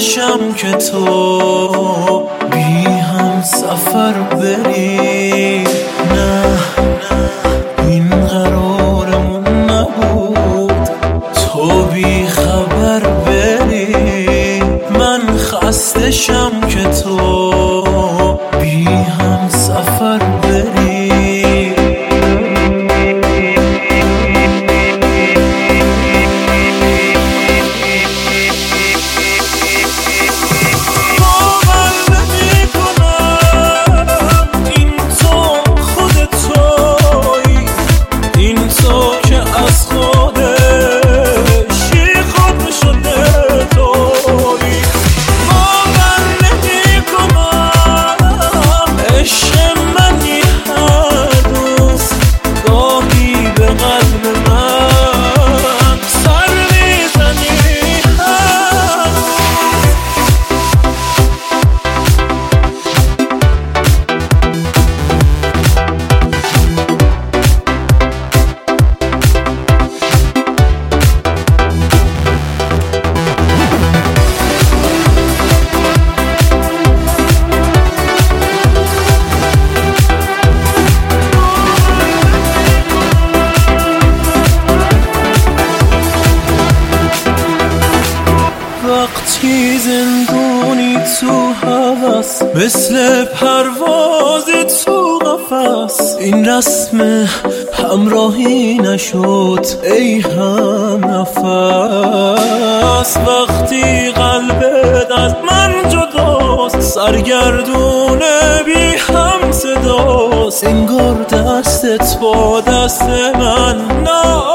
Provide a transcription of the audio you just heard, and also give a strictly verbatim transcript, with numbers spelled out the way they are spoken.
خستشم که تو بی هم سفر بری. نه این قرارمون نبود تو بی خبر بری. من خستشم که تو بی هم سفر بری. وقتی زندونی تو هوس مثل پرواز تو قفس، این رسم همراهی نشد ای هم نفس. وقتی قلبت از من جداست سرگردون بی هم صداست، انگار دستت با دست من نه